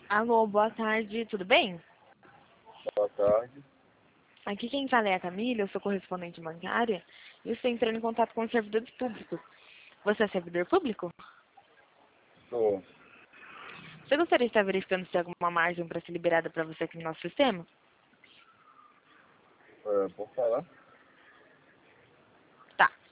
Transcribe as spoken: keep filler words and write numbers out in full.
Alô, boa tarde, tudo bem? Boa tarde. Aqui quem fala é a Camila, eu sou correspondente bancária e estou entrando em contato com os servidores públicos. Você é servidor público? Sou. Você gostaria de estar verificando se tem alguma margem para ser liberada para você aqui no nosso sistema? É, por falar? Tá.